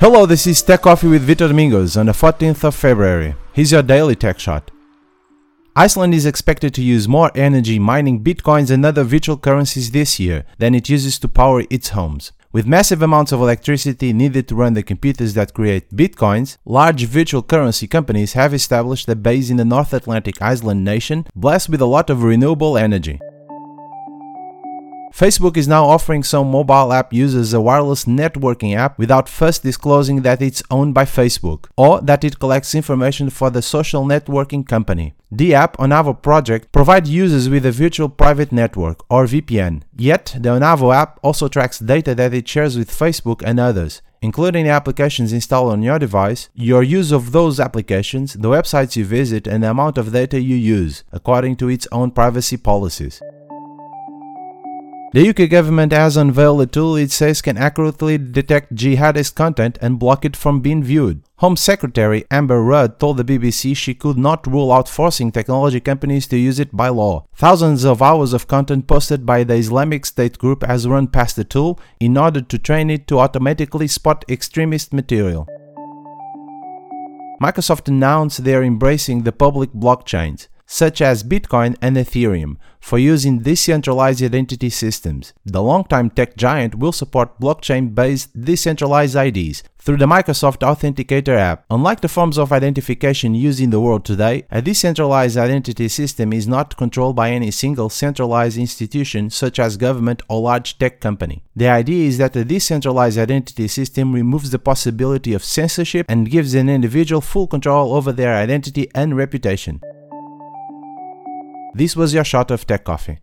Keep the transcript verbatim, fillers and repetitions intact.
Hello, this is Tech Coffee with Vitor Domingos on the fourteenth of February. Here's your daily tech shot. Iceland is expected to use more energy mining bitcoins and other virtual currencies this year than it uses to power its homes. With massive amounts of electricity needed to run the computers that create bitcoins, large virtual currency companies have established a base in the North Atlantic island nation, blessed with a lot of renewable energy. Facebook is now offering some mobile app users a wireless networking app without first disclosing that it's owned by Facebook, or that it collects information for the social networking company. The app Onavo project provides users with a virtual private network, or V P N. Yet, the Onavo app also tracks data that it shares with Facebook and others, including the applications installed on your device, your use of those applications, the websites you visit, and the amount of data you use, according to its own privacy policies. The U K government has unveiled a tool it says can accurately detect jihadist content and block it from being viewed. Home Secretary Amber Rudd told the B B C she could not rule out forcing technology companies to use it by law. Thousands of hours of content posted by the Islamic State group has run past the tool in order to train it to automatically spot extremist material. Microsoft announced they are embracing the public blockchains, such as Bitcoin and Ethereum, for use in decentralized identity systems. The longtime tech giant will support blockchain-based decentralized I Ds through the Microsoft Authenticator app. Unlike the forms of identification used in the world today, a decentralized identity system is not controlled by any single centralized institution such as government or large tech company. The idea is that a decentralized identity system removes the possibility of censorship and gives an individual full control over their identity and reputation. This was your shot of Tech Coffee.